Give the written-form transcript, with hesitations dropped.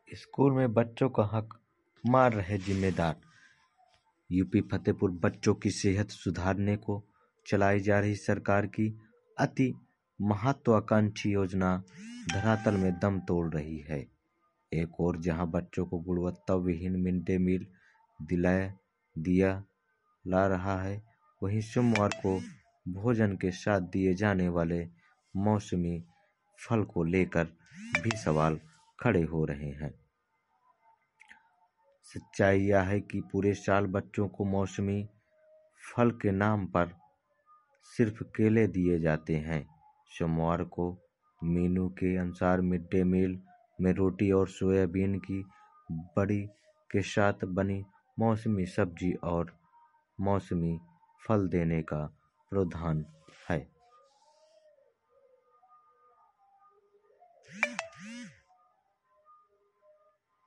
School में बच्चों का हक मार रहे जिम्मेदार। यूपी फतेहपुर बच्चों की सेहत सुधारने को चलाई जा रही सरकार की अति महत्वाकांक्षी योजना धरातल में दम तोड़ रही है। एक और जहां बच्चों को गुणवत्ता विहीन मिड डे मील दिया ला रहा है, वहीं सोमवार को भोजन के साथ दिए जाने वाले मौसमी फल को लेकर भी सवाल खड़े हो रहे हैं। सच्चाई यह है कि पूरे साल बच्चों को मौसमी फल के नाम पर सिर्फ केले दिए जाते हैं। सोमवार को मेनू के अनुसार मिड डे मील में रोटी और सोयाबीन की बड़ी के साथ बनी मौसमी सब्जी और मौसमी फल देने का प्रावधान है।